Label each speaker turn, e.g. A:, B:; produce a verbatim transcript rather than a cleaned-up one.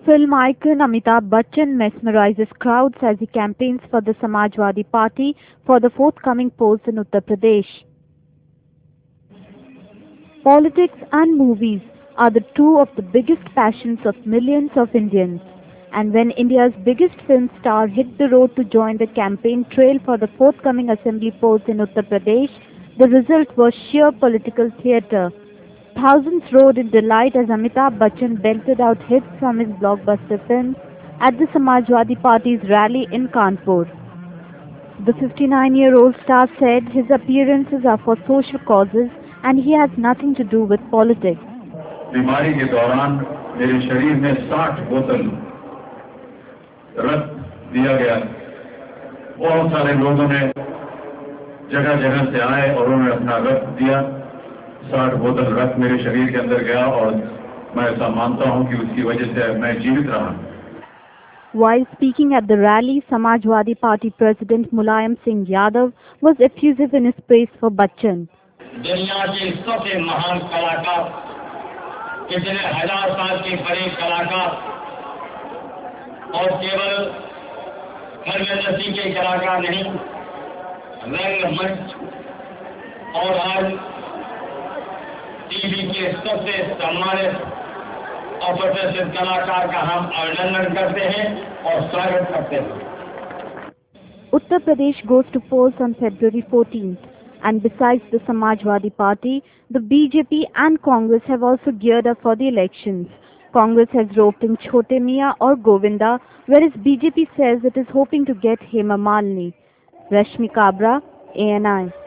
A: Film icon Amitabh Bachchan mesmerizes crowds as he campaigns for the Samajwadi Party for the forthcoming polls in Uttar Pradesh. Politics and movies are the two of the biggest passions of millions of Indians. And when India's biggest film star hit the road to join the campaign trail for the forthcoming assembly polls in Uttar Pradesh, the result was sheer political theatre. Thousands roared in delight as Amitabh Bachchan belted out hits from his blockbuster films at the Samajwadi Party's rally in Kanpur. The fifty-nine-year-old star said his appearances are for social causes and he has nothing to do with politics.
B: बीमारी के दौरान मेरे शरीर में साठ बोतल रक्त दिया गया। बहुत सारे लोगों ने जगह जगह से आए और उन्होंने अपना रक्त दिया। साठ बोतल रक्त मेरे शरीर के अंदर गया और मैं ऐसा मानता हूं कि उसकी वजह से मैं जीवित रहा।
A: While speaking at the rally, Samajwadi Party President Mulayam Singh Yadav was effusive in his praise for Bachchan.
C: दुनिया के सबसे महान कलाकार, कितने हजार साल के बड़े कलाकार और केवल खलबंदी के कलाकार नहीं, रंगमंच और आज टीवी के सबसे सम्मानित और प्रतिष्ठित कलाकार का हम अभिनंदन करते हैं और स्वागत करते हैं।
A: Uttar Pradesh goes to polls on February fourteenth, and besides the Samajwadi Party, the B J P and Congress have also geared up for the elections. Congress has roped in Chote Mian or Govinda, whereas B J P says it is hoping to get Hema Malini. Rashmi Kabra, A N I.